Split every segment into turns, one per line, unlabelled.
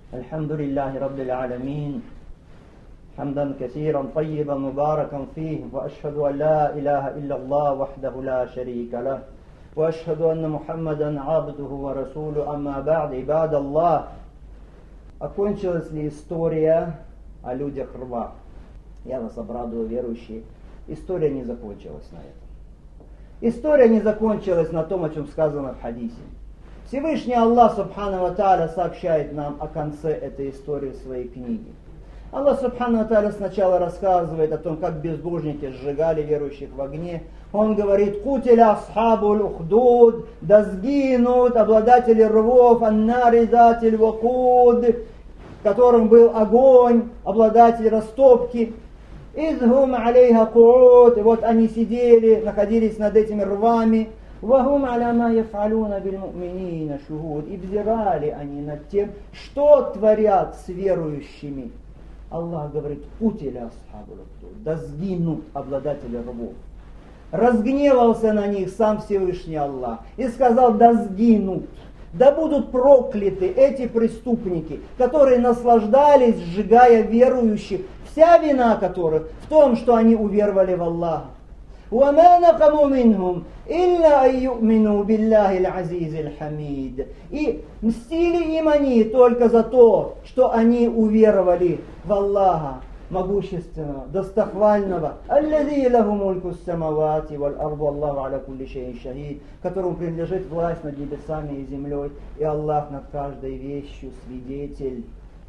الحمد لله رب العالمين حمدا كثيرا طيبا مباركا فيه وأشهد أن لا إله إلا الله وحده لا شريك له وأشهد أن محمدا عبده ورسوله أما بعد عباد الله. Окончилась ли история о людях рва? Я вас обрадую, верующие. История не закончилась на этом. История не закончилась на том, о чем сказано в хадисе. Всевышний Аллах Субхану ва Тааля сообщает нам о конце этой истории в своей книге. Аллах Субхану ва Тааля сначала рассказывает о том, как безбожники сжигали верующих в огне. Он говорит: «Кутиля асхабуль ухдуд», да сгинут обладатели рвов, аннари затиль вакуд, которым был огонь, обладатель растопки. Изгум алейха кууд, и вот они сидели, находились над этими рвами. Вахум аля ма яфалуна биль му'минина шухуд, и взирали они над тем, что творят с верующими. Аллах говорит: «Кутиля асхабуль ухдуд», да сгинут обладатели рвов. Разгневался на них сам Всевышний Аллах и сказал: да сгинут, да будут прокляты эти преступники, которые наслаждались, сжигая верующих, вся вина которых в том, что они уверовали в Аллаха. وَمَا نَقَمُوا مِنْهُمْ إِلَّا أَن يُؤْمِنُوا بِاللَّهِ الْعَزِيزِ الْحَمِيدِ. И мстили им они только за то, что они уверовали в Аллаха могущественного, достохвального, الَّذِي لَهُ مُلْكُ السَّمَوَاتِ وَالْأَرْضِ وَاللَّهُ عَلَى كُلِّ شَيْءٍ شَهِيدٌ, которому принадлежит власть над небесами и землей, и Аллах над каждой вещью свидетель.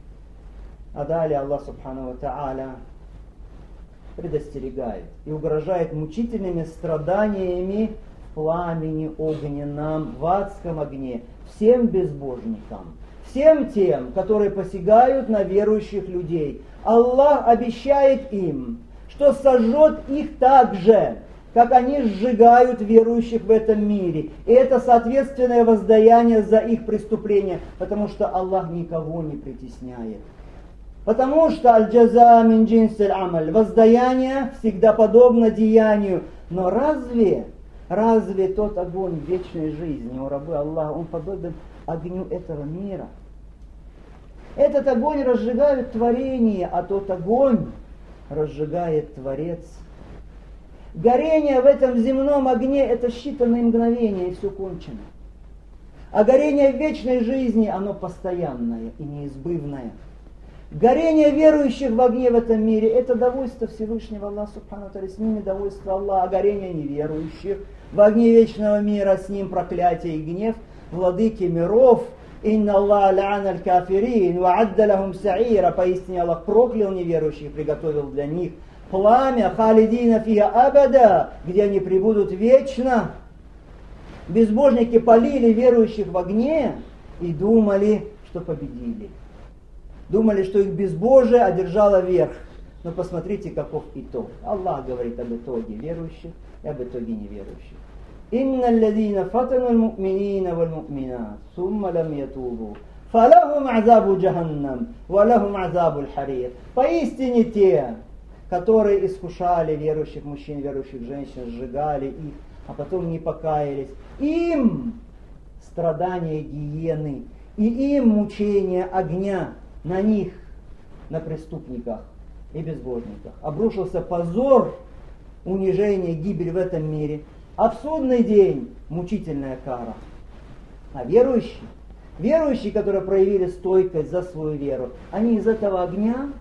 А далее Аллах Субхану ва Тааля предостерегает и угрожает мучительными страданиями в пламени огненном, в адском огне, всем безбожникам, всем тем, которые посягают на верующих людей. Аллах обещает им, что сожжет их так же, как они сжигают верующих в этом мире. И это соответственное воздаяние за их преступления, потому что Аллах никого не притесняет. Потому что аль-джаза мин джинсиль амаль, воздаяние всегда подобно деянию. Но разве тот огонь вечной жизни у рабы Аллаха, он подобен огню этого мира? Этот огонь разжигает творение, а тот огонь разжигает Творец. Горение в этом земном огне — это считанные мгновения, и все кончено. А горение в вечной жизни, оно постоянное и неизбывное. Горение верующих в огне в этом мире — это довольство Всевышнего Аллаха Субхану ва Тааля, с ними довольство Аллаха, а горение неверующих в огне вечного мира, с ним проклятие и гнев владыки миров. «Инна Аллах ла'ана аль-кафирин ва адда лахум са'ира», поистине Аллах проклял неверующих, приготовил для них пламя, халидина фиха абада, где они пребудут вечно. Безбожники полили верующих в огне и думали, что победили. Думали, что их безбожие одержало верх. Но посмотрите, каков итог. Аллах говорит об итоге верующих и об итоге неверующих. إِنَّ الَّذِينَ فَتَنُوا الْمُؤْمِنِينَ وَالْمُؤْمِنَاتِ ثُمَّ لَمْ يَتُوبُوا فَلَهُمْ عَذَابُ جَهَنَّمَ وَلَهُمْ عَذَابُ الْحَرِيقِ. Поистине те, которые искушали верующих мужчин, верующих женщин, сжигали их, а потом не покаялись, им страдания гиены, и им мучение огня, на них, на преступниках и безбожниках. Обрушился позор, унижение, гибель в этом мире, а в судный день мучительная кара. А верующие, которые проявили стойкость за свою веру, они из этого огня,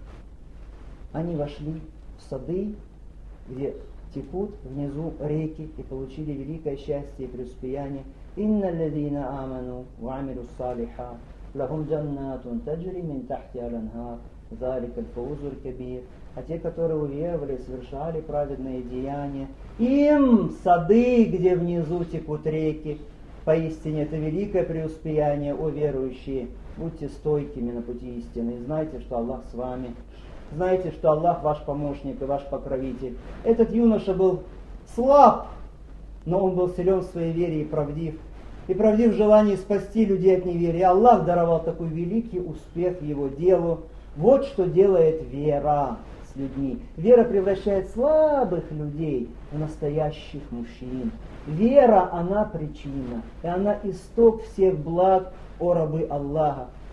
они вошли в сады, где текут внизу реки, и получили великое счастье и преуспеяние. «Инна лазина аману ва амилу салихат лахум джаннатун таджри мин тахти аль-анхар залика аль-фаузу аль-кабир». А те, которые уверовали, совершали праведные деяния, им сады, где внизу текут реки. Поистине это великое преуспеяние, о верующие. Будьте стойкими на пути истины и знайте, что Аллах с вами. Знайте, что Аллах ваш помощник и ваш покровитель. Этот юноша был слаб, но он был силен в своей вере и правдив. И правдив в желании спасти людей от неверия. Аллах даровал такой великий успех его делу. Вот что делает вера с людьми. Вера превращает слабых людей в настоящих мужчин. Вера, она причина, и она исток всех благ, о рабы Аллаха.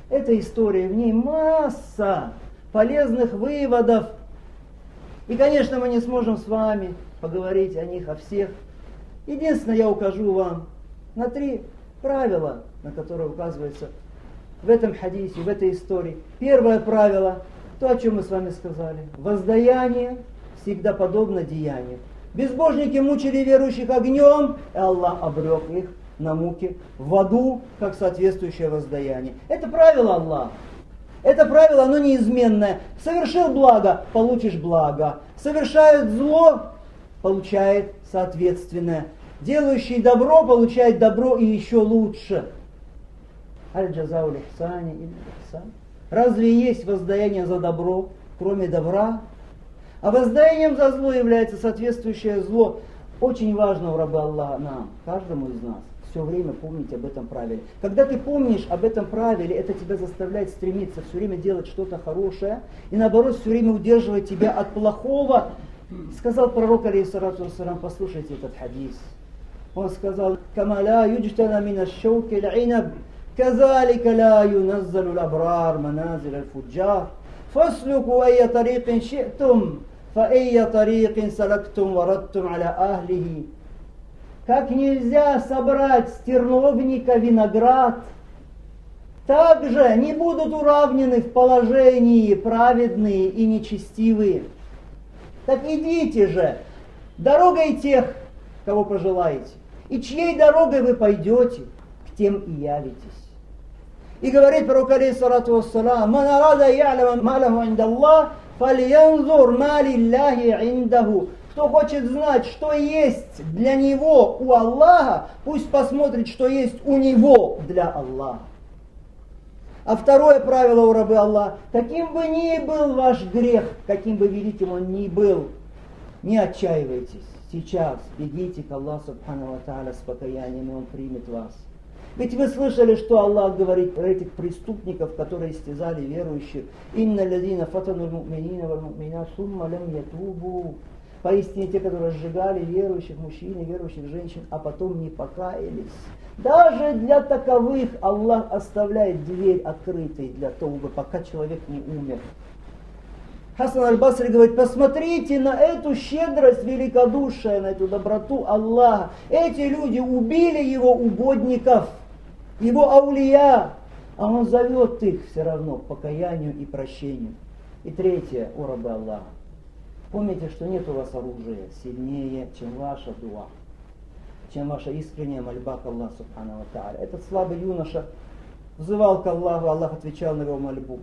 Эта история, в ней масса полезных выводов. И, конечно, мы не сможем с вами поговорить о них, о всех. Единственное, я укажу вам на 3 правила, на которые указывается в этом хадисе, в этой истории. Первое правило, то, о чем мы с вами сказали. Воздаяние всегда подобно деянию. Безбожники мучили верующих огнем, и Аллах обрек их на муки в аду, как соответствующее воздаяние. Это правило Аллаха. Это правило, оно неизменное. Совершил благо, получишь благо. Совершает зло, получает соответственное. Делающий добро, получает добро и еще лучше. Аль-джазау лихсани иль-ихсан. Разве есть воздаяние за добро, кроме добра? А воздаянием за зло является соответствующее зло. Очень важно у раба Аллаха нам, каждому из нас, все время помнить об этом правиле. Когда ты помнишь об этом правиле, это тебя заставляет стремиться все время делать что-то хорошее, и наоборот все время удерживать тебя от плохого. Сказал пророк, алейхиссалату вассалям, послушайте этот хадис. Он сказал: «Кама ла юджтана мина шауки л-инаб, казалика ла юназзалу л-абрар маназиль аль-фуджар, фаслуку айя тарикин ши'тум, фа айя тарикин салактум варадтум аля ахлихи». Как нельзя собрать с терновника виноград, так же не будут уравнены в положении праведные и нечестивые. Так идите же дорогой тех, кого пожелаете, и чьей дорогой вы пойдете, к тем и явитесь. И говорит пророк, алейхиссалату вассалам: «Ман арада я'ляма ма лаху индаллах, фальянзур ма лиллахи индаху». Кто хочет знать, что есть для него у Аллаха, пусть посмотрит, что есть у него для Аллаха. А второе правило у рабы Аллаха: каким бы ни был ваш грех, каким бы великим он ни был, не отчаивайтесь. Сейчас бегите к Аллаху субхану ва тааля с покаянием, и Он примет вас. Ведь вы слышали, что Аллах говорит про этих преступников, которые истязали верующих. «Инна лазина фатану л-му'минина валь-му'минат сумма лам ятубу». Поистине те, которые сжигали верующих мужчин и верующих женщин, а потом не покаялись. Даже для таковых Аллах оставляет дверь открытой для того, пока человек не умер. Хасан аль-Басри говорит: посмотрите на эту щедрость, великодушие, на эту доброту Аллаха. Эти люди убили его угодников, его аулия, а он зовет их все равно к покаянию и прощению. И третье, о рабы Аллаха. Помните, что нет у вас оружия сильнее, чем ваша дуа, чем ваша искренняя мольба к Аллаху субхану ва тааля. Этот слабый юноша взывал к Аллаху, Аллах отвечал на его мольбу.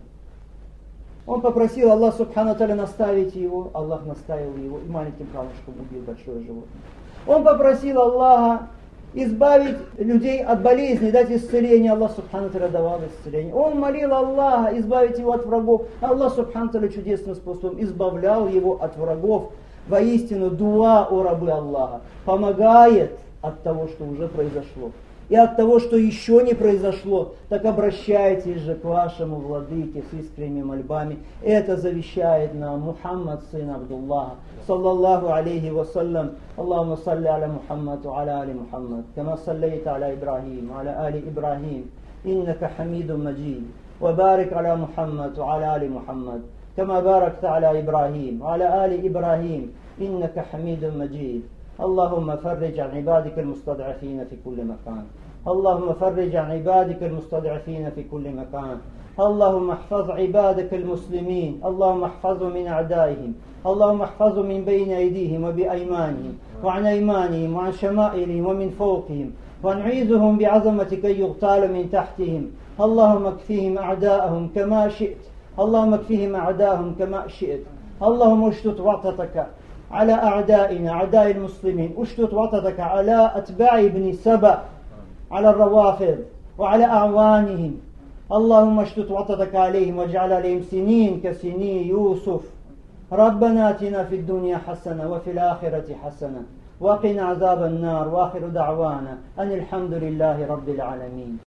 Он попросил Аллаха субхану ва тааля наставить его, Аллах наставил его и маленьким камушком убил большое животное. Он попросил Аллаха избавить людей от болезней, дать исцеление. Аллах субхану ва тааля давал исцеление. Он молил Аллаха избавить его от врагов. Аллах субхану ва тааля чудесным способом избавлял его от врагов. Воистину, дуа, о рабы Аллаха, помогает от того, что уже произошло. И от того, что еще не произошло. Так обращайтесь же к вашему владыке с искренними мольбами. Это завещает нам Мухаммад, сын Абдуллаха, саллаллаху алейхи вассалям. Аллахумма салли аля Мухаммад ва аля али Мухаммад, кама саллейта аля Ибрахим, аля али Ибрахим, иннака хамидун маджид. Ва барик аля Мухаммад ва аля али Мухаммад, кама баракта аля Ибрахим, аля али Ибрахим, иннака хамидун маджид. اللهم فرج عن عبادك المستضعفين في كل مكان. اللهم فرج عن عبادك المستضعفين في كل مكان. اللهم احفظ عبادك المسلمين. اللهم احفظهم من أعدائهم. اللهم احفظهم من بين أيديهم وبأيمانهم وعن أيمانهم وعن شمائلهم ومن فوقهم ونعيذهم بعظمتك أن يغتال من تحتهم. اللهم اكفيهم أعداءهم كما شئت. اللهم اكفيهم أعداءهم كما شئت. اللهم اشتت وعطتك على أعدائنا أعداء المسلمين. اشتت وطأتك على أتباع ابن سبأ، على الروافض وعلى أعوانهم. اللهم اشتت وطأتك عليهم واجعل عليهم سنين كسني يوسف. ربنا آتنا في الدنيا حسنة وفي الآخرة حسنة وقنا عذاب النار. وآخر دعوانا أن الحمد لله رب العالمين.